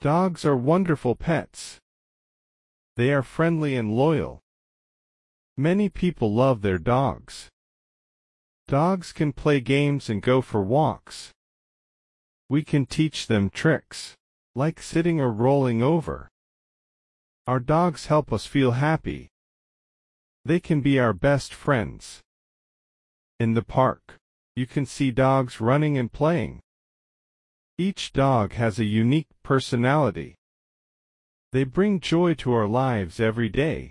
Dogs are wonderful pets. They are friendly and loyal. Many people love their dogs. Dogs can play games and go for walks. We can teach them tricks, like sitting or rolling over. Our dogs help us feel happy. They can be our best friends. In the park, you can see dogs running and playing. Each dog has a unique personality. They bring joy to our lives every day.